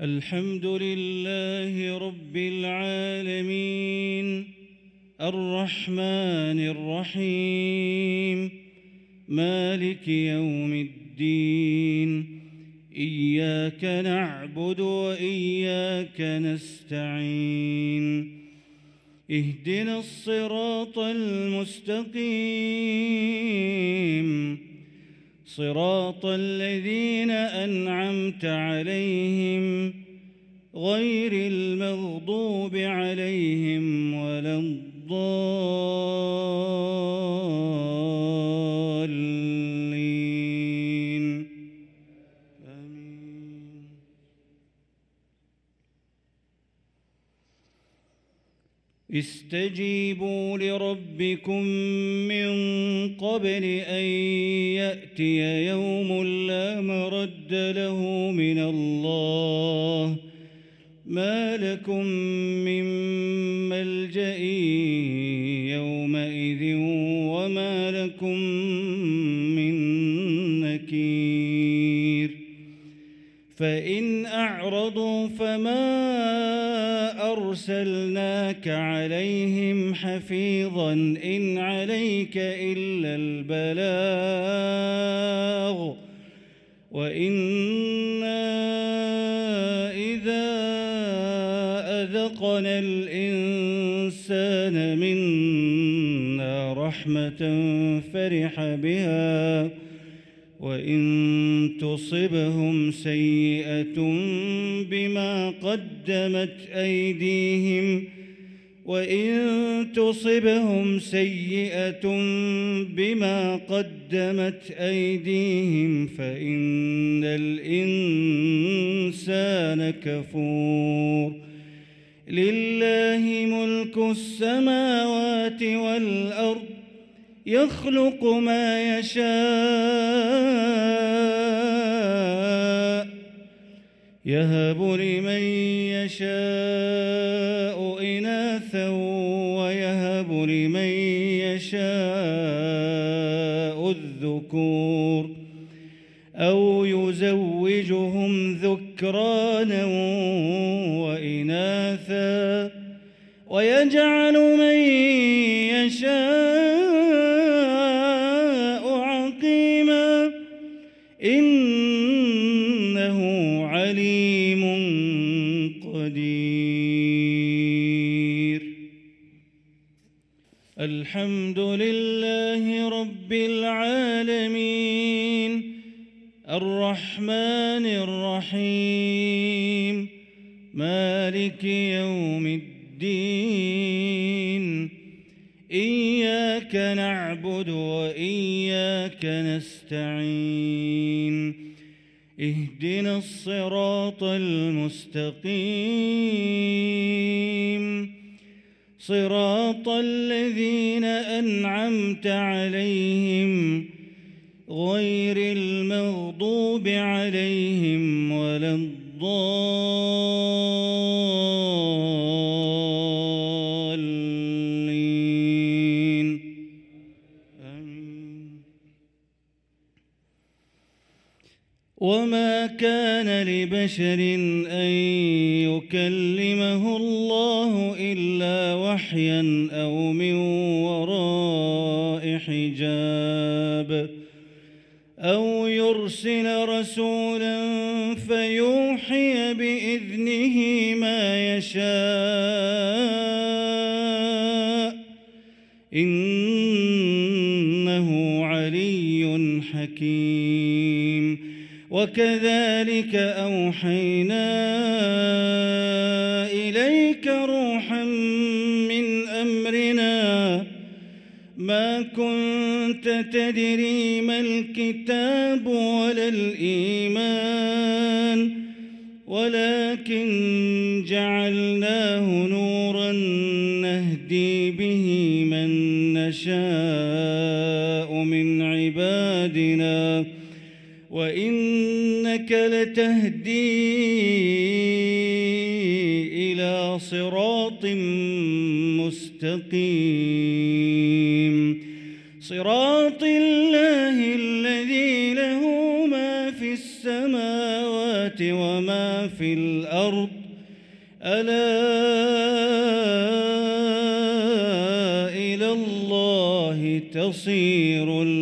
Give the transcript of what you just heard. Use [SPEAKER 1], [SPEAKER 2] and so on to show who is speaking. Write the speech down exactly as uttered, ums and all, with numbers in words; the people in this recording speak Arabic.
[SPEAKER 1] الحمد لله رب العالمين الرحمن الرحيم مالك يوم الدين إياك نعبد وإياك نستعين اهدنا الصراط المستقيم صراط الذين أنعمت عليهم غير المغضوب عليهم ولا الضالين آمين. استجيبوا لربكم من قبل أن يأتي يوم لا مرد له من الله ما لكم من ملجأ يومئذ وما لكم من نكير فإن أعرضوا فما أرسلناك عليهم حفيظا إن عليك إلا البلاغ وإنا إذا أذقنا الإنسان منا رحمة فرح بها وإن تصبهم سيئة بما قدمت أيديهم وإن تصبهم سيئة بما قدمت أيديهم فإن الإنسان كفور لله ملك السماوات والأرض يخلق ما يشاء يهب لمن يشاء إناثا ويهب لمن يشاء الذكور أو يزوجهم ذكرانا وإناثا ويجعل من يشاء عقيما إنه عليم قدير. الحمد لله رب العالمين الرحمن الرحيم مالك يوم الدين إياك نعبد وإياك نستعين اهدنا الصراط المستقيم صراط الذين أنعمت عليهم غير المغضوب عليهم ولا الضالين آمين. وما كان لبشر أن يكلمه الله إلا وحيا أو من وراء حجاب أو يرسل رسولا فيوحي بإذنه ما يشاء إنه علي حكيم. وكذلك أوحينا إليك روحا من أمرنا ما كنت تدري ما الكتاب ولا الإيمان ولكن جعلناه نورا نهدي به من نشاء من عبادنا وإنك لتهدي إلى صراط مستقيم صراط الله الذي له ما في في السماوات وما في الأرض ألا إلى الله تصير